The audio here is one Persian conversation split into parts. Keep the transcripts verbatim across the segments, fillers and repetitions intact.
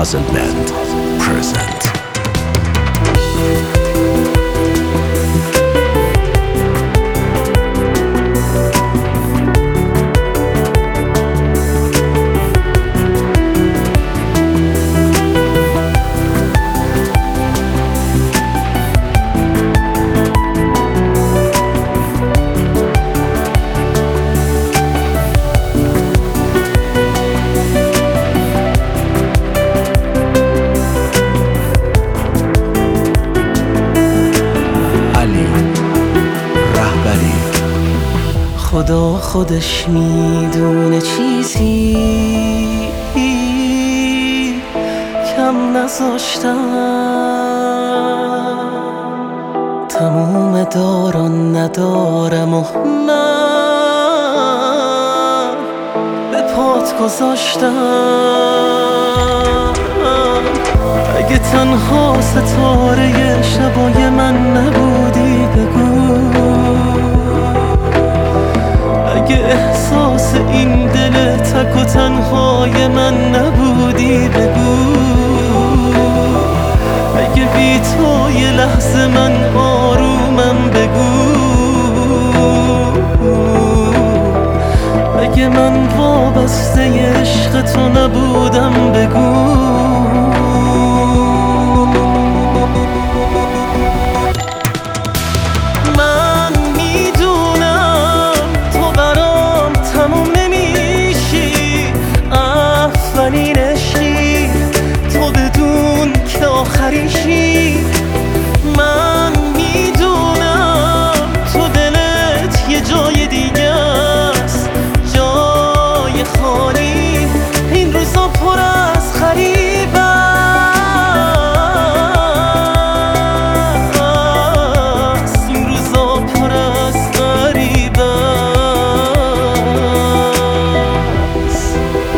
Puzzlement present. خدا خودش میدونه چیزی کم نذاشتم، تموم داران ندارم و من به پات گذاشتم. اگه تنها ستاره شبای من نبودی بگو، اگه احساس این دل تک و تنهای من نبودی بگو، اگه بی تو یه لحظه من آرومم بگو، اگه من وابسته عشق تو نبودم بگو. من میدونم تو دلت یه جای دیگه است، جای خالی. این روزا پر از غریب است، این روزا پر از غریب است.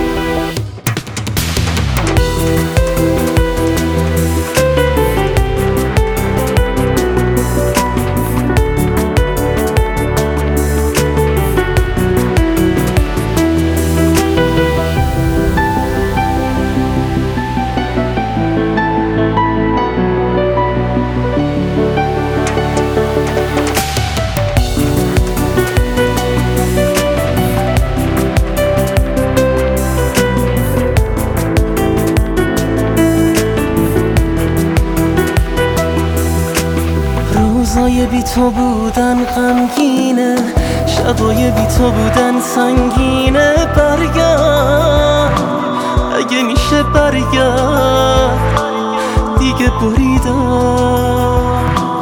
روزای بی تو بودن غمگینه، شبای بی تو بودن سنگینه. برگرد اگه میشه، برگرد دیگه بریدم.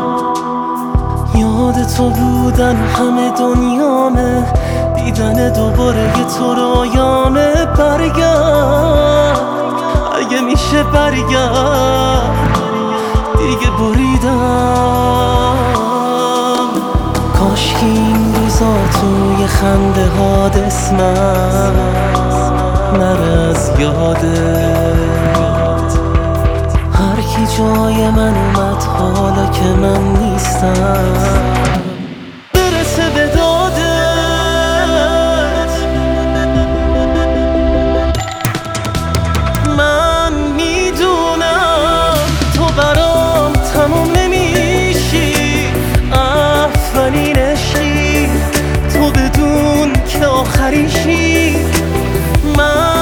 یاد تو بودن همه دنیامه، دیدن دوباره یه تو رایامه. برگرد اگه میشه، برگرد دیگه بریدم. کاش که این روزا توی خنده ها اسمم نره از یادت. هر کی جای من اومد حالا که من نیستم برسه به دادت. من میدونم تو برام تموم نمیشی، اولین عشقی تو بدون که آخریشی. من